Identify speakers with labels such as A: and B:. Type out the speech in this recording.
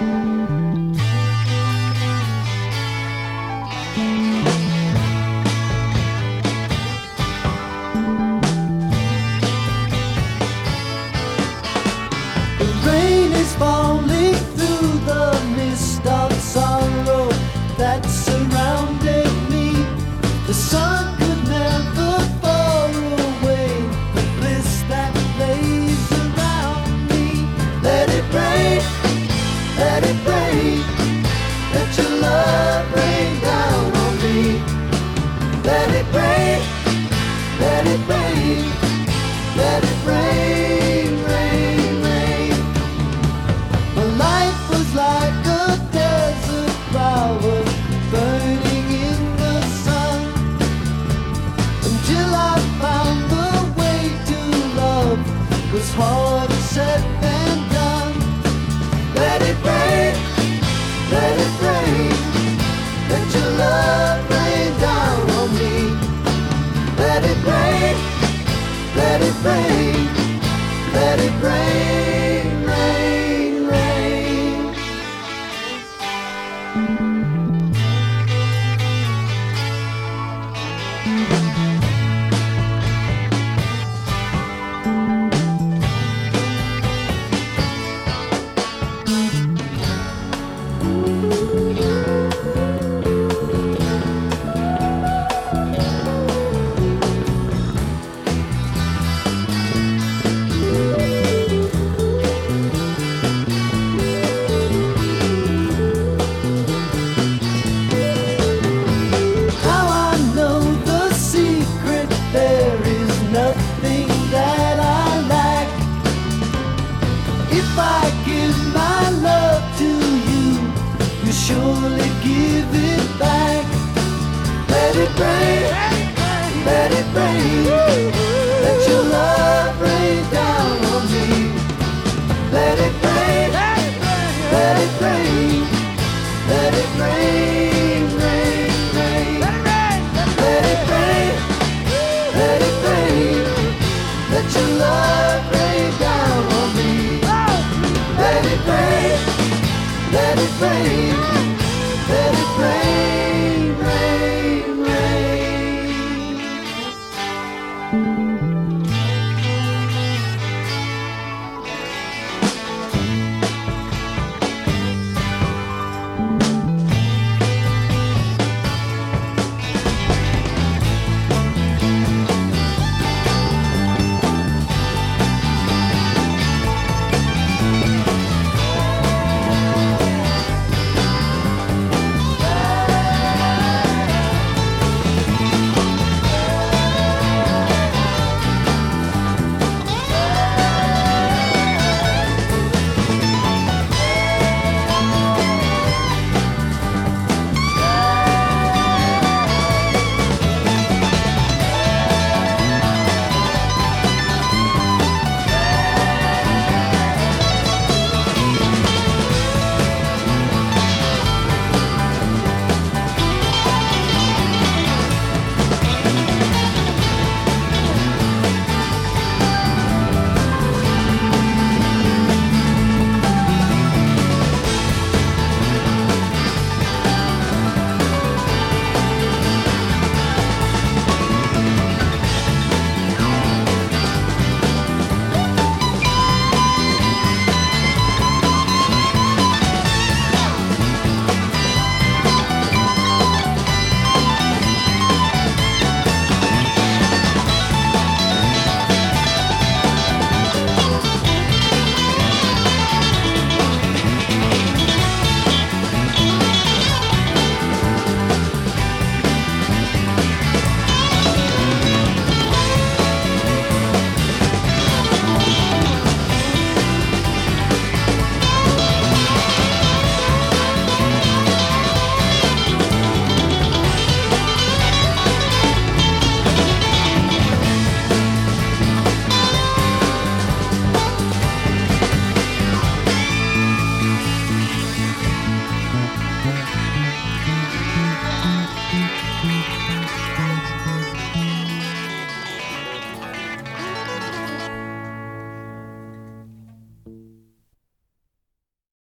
A: Rain is falling through the mist of sorrow that surrounded me. The sun could never fall away the bliss that lays around me. Let it rain, let it rain, let your love rain down on me. Let it rain, let it rain, let it rain, rain, rain. My life was like a desert flower burning in the sun, until I found the way to love was harder said than done. Let it rain, let it rain, let your love rain down on me. Let it rain, let it rain, let it rain, rain, rain. How I know the secret, there is nothing that I lack. If I give my love to you, you surely give it back. Let it rain, let it rain,